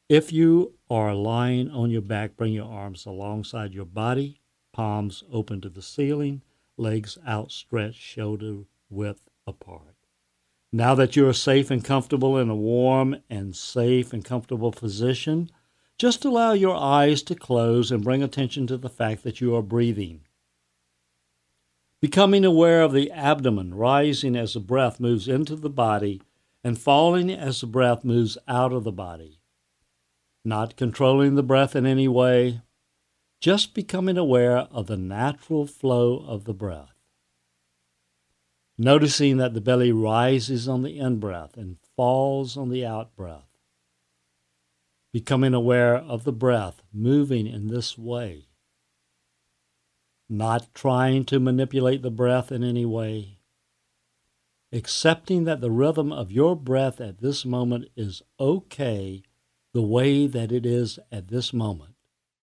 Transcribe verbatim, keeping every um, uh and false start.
If you are lying on your back, bring your arms alongside your body, palms open to the ceiling, legs outstretched, shoulder width apart. Now that you are safe and comfortable in a warm and safe and comfortable position, just allow your eyes to close and bring attention to the fact that you are breathing. Becoming aware of the abdomen rising as the breath moves into the body and falling as the breath moves out of the body. Not controlling the breath in any way, just becoming aware of the natural flow of the breath. Noticing that the belly rises on the in-breath and falls on the out-breath. Becoming aware of the breath moving in this way. Not trying to manipulate the breath in any way. Accepting that the rhythm of your breath at this moment is okay the way that it is at this moment.